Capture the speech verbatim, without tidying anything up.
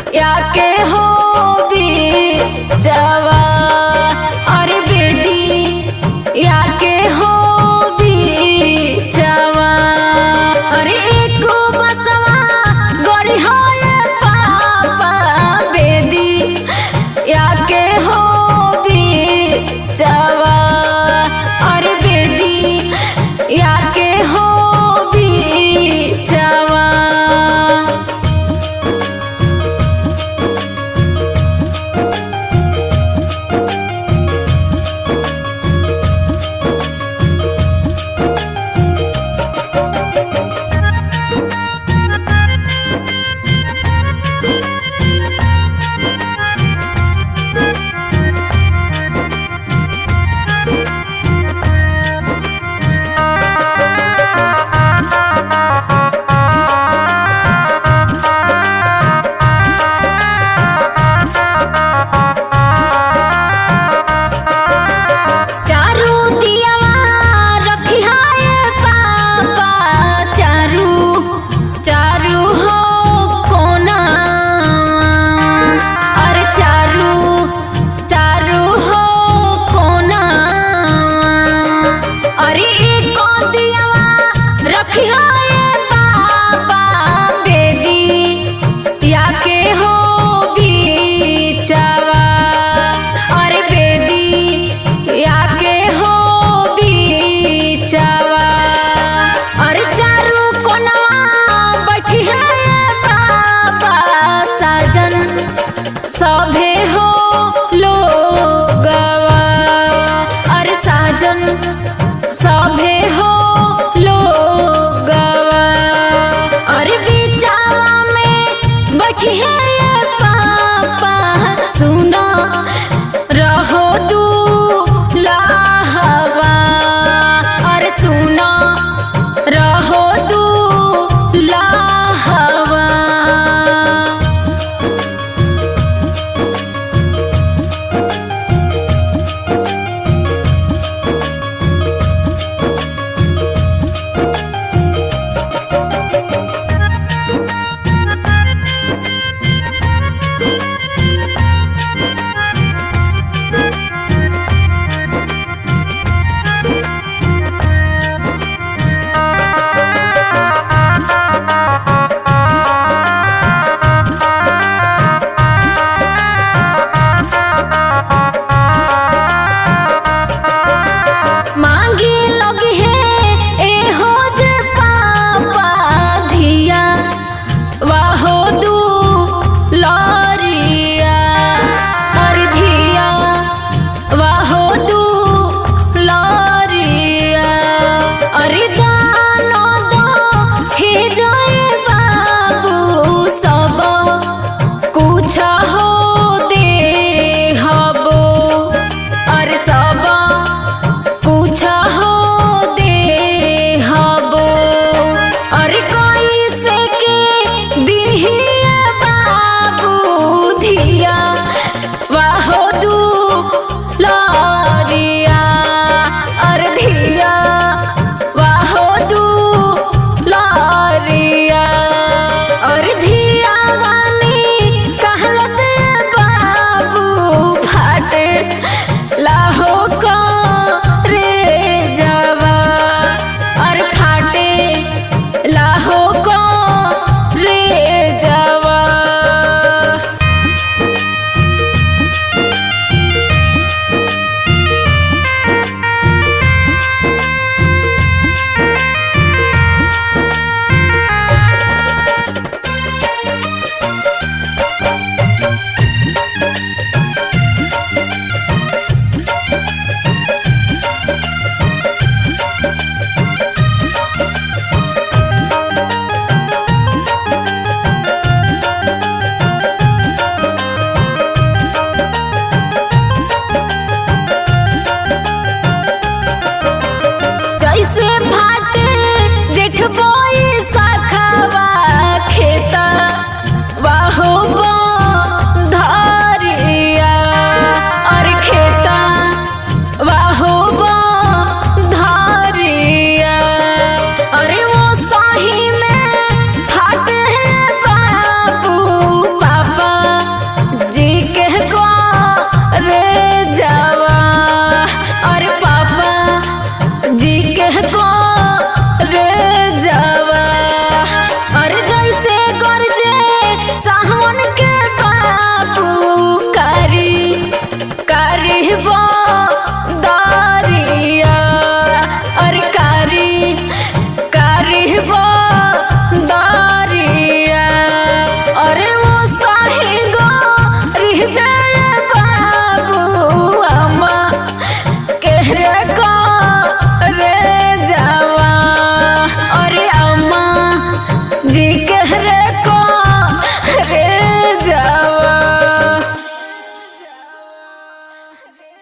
या के हो भी जवा अरे बेदी या के हो भी जवा अरे एक बसवा गड़ी हो पापा बेदी या के हो भी जवा अरे बेदी या के हो भी जवा अरे बेदी या के हो बीचवा अरे चारू कोनवा बैठी है बाबा साजन सभे हो लोगवा अरे साजन सभे हो लोगवा अरे बीचवा में बैठी है सुना रहो तू लाहवा अरे सुना रहो तू लाहवा लाहो का रे जवा और फाटे लाहो का रे जवा कारी दारिया, अरे कारी कारी